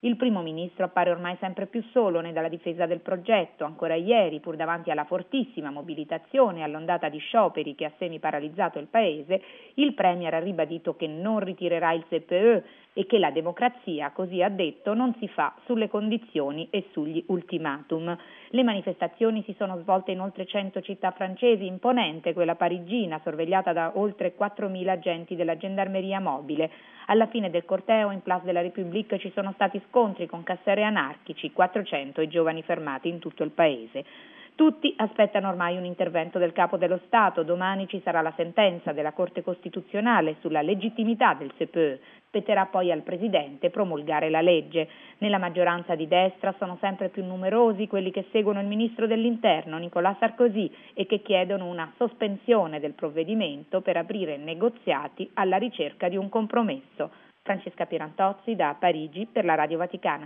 Il primo ministro appare ormai sempre più solo nella difesa del progetto. Ancora ieri, pur davanti alla fortissima mobilitazione e all'ondata di scioperi che ha semi-paralizzato il paese, il premier ha ribadito che non ritirerà il CPE e che la democrazia, così ha detto, non si fa sulle condizioni e sugli ultimatum. Le manifestazioni si sono svolte in oltre 100 città francesi, imponente quella parigina, sorvegliata da oltre 4.000 agenti della gendarmeria mobile. Alla fine del corteo in Place de la République ci sono stati scontri con cassieri anarchici, 400 i giovani fermati in tutto il paese. Tutti aspettano ormai un intervento del Capo dello Stato. Domani ci sarà la sentenza della Corte Costituzionale sulla legittimità del CPE. Spetterà poi al Presidente promulgare la legge. Nella maggioranza di destra sono sempre più numerosi quelli che seguono il Ministro dell'Interno, Nicolas Sarkozy, e che chiedono una sospensione del provvedimento per aprire negoziati alla ricerca di un compromesso. Francesca Pierantozzi da Parigi per la Radio Vaticana.